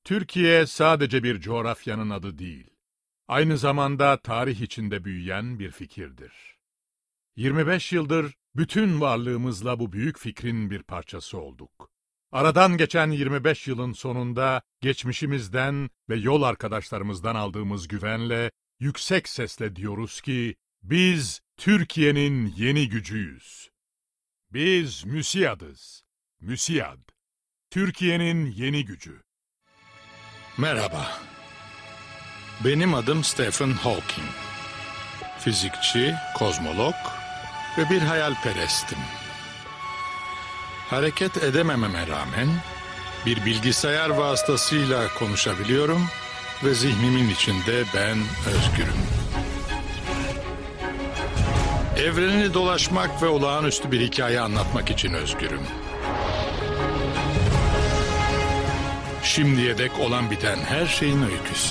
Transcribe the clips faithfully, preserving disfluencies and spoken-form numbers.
Türkiye sadece bir coğrafyanın adı değil, aynı zamanda tarih içinde büyüyen bir fikirdir. yirmi beş yıldır bütün varlığımızla bu büyük fikrin bir parçası olduk. Aradan geçen yirmi beş yılın sonunda geçmişimizden ve yol arkadaşlarımızdan aldığımız güvenle yüksek sesle diyoruz ki biz Türkiye'nin yeni gücüyüz. Biz MÜSİAD'ız. MÜSİAD, Türkiye'nin yeni gücü. Merhaba. Benim adım Stephen Hawking. Fizikçi, kozmolog ve bir hayalperestim. Hareket edemememe rağmen bir bilgisayar vasıtasıyla konuşabiliyorum ve zihnimin içinde ben özgürüm. Evreni dolaşmak ve olağanüstü bir hikaye anlatmak için özgürüm. Şimdiye dek olan biten her şeyin öyküsü.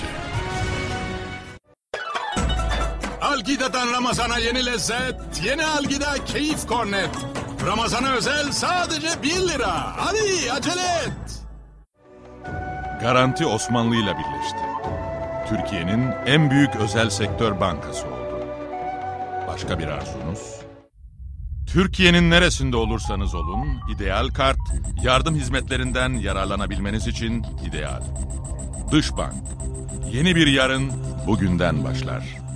Algida'dan Ramazan'a yeni lezzet, yeni Algida Keyif Kornet. Ramazan'a özel sadece bir lira. Hadi acele et. Garanti Osmanlı ile birleşti. Türkiye'nin en büyük özel sektör bankası oldu. Başka bir arzunuz? Türkiye'nin neresinde olursanız olun, İdeal Kart, yardım hizmetlerinden yararlanabilmeniz için ideal. Dış Bank, yeni bir yarın bugünden başlar.